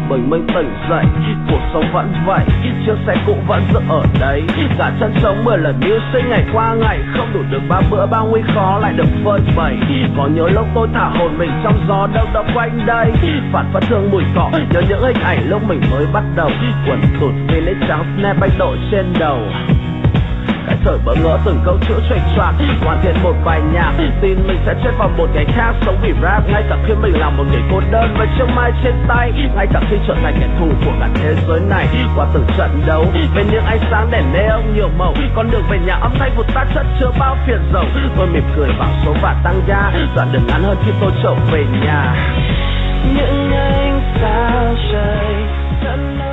bình minh tỉnh dậy, cuộc sống vẫn vậy, chiếc xe cũ vẫn dựng ở đấy. Cả chân trống 10 lần mưu sinh, ngày qua ngày không đủ được 3 bữa, bao nguy khó lại được phơi bày. Có nhớ lúc tôi thả hồn mình trong gió đâu đâu quanh đây, phản phất thương mùi cỏ, nhớ những hình ảnh lúc mình mới bắt đầu. Quần tụt Philip trắng snap bay đội trên đầu. Cái thời bỡ ngỡ từng câu chữ choạch choạc, hoàn thiện một bài nhạc, tin mình sẽ chết vào một ngày khác. Sống vì rap ngay cả khi mình là một người cô đơn với chiếc mai trên tay, ngay cả khi trở thành kẻ thù của cả thế giới này. Qua từng trận đấu bên những ánh sáng đèn neon nhiều màu, con đường về nhà âm thanh của ta chất chứa bao phiền dầu. Tôi mỉm cười bằng số và tăng ga, đoạn đường ngắn hơn khi tôi trở về nhà. Những ánh sao trời